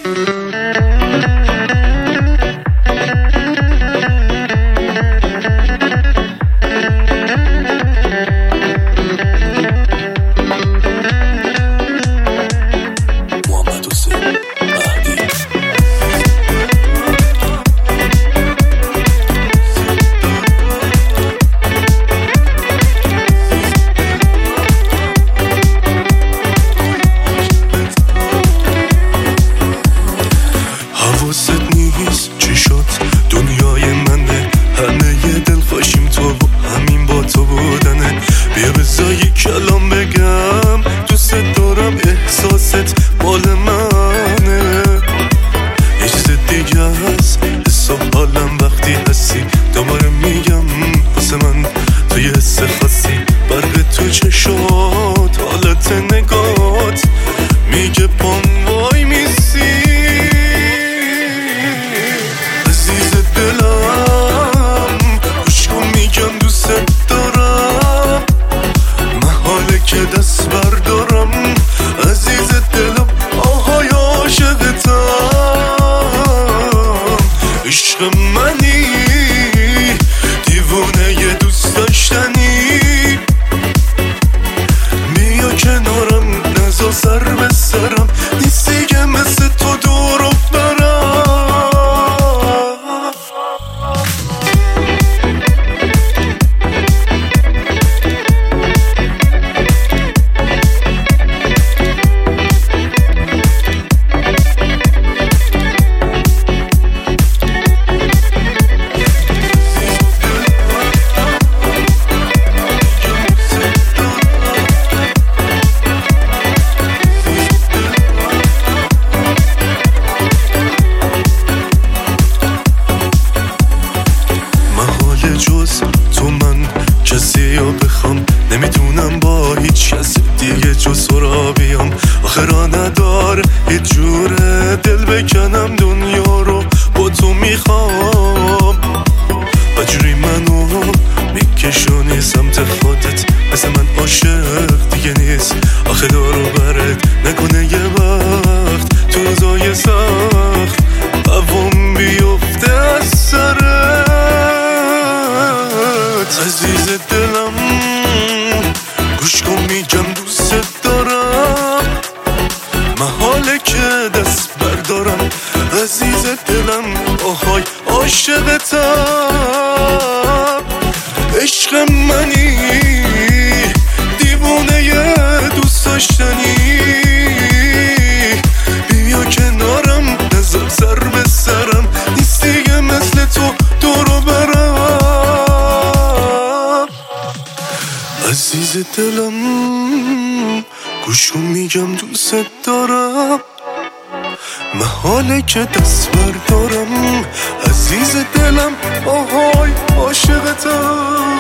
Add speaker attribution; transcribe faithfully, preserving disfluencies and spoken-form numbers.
Speaker 1: حواست نیست چی شد دنیای منه، همه ی دل خوشیم تو و همین با تو بودنه. بیا بذار یک کلام بگم دوست دارم، احساست مال منه. یه چیز دیگه هست حساب حالم وقتی هستی، دوباره میگم واسه من تو یه حس خاصی. برق تو چشات حالت نگات میگه پام وای میسی. عزیز دلم گوش کن میگم دوست دارم، محاله که دست بردارم. عزیز دلم آهای عاشقتم، عشق منی دیوونه ی دوست داشتنی. بیا کنارم نزا سر به سرم، نیست دیگه مثل تو دور افتارم. جز تو من کسی رو بخوام، نمیتونم با هیچ کسی دیگه جز تو را بیام. آخرا ندار یه جوره دل بکنم دنیا رو با تو میخوام. بجوری منو میکشونی سمت خودت، مثل من عاشق دیگه نیست. آخه دارو برد نکنه یه وقت تو روزای سخت هوام بیفته از سرت. عزیز دلم گوش کن میگم دوست دارم، محاله که دست بردارم. عزیز دلم آهای عاشقتم، عشق منی دیوونه ی دوست داشتنی. بیا کنارم نزار سر به سرم، نیست دیگه مثل تو دورو برم. عزیز دلم گوش کن میگم دوست دارم، محاله که دست بردارم. عزیز دلم آهای عاشقتم.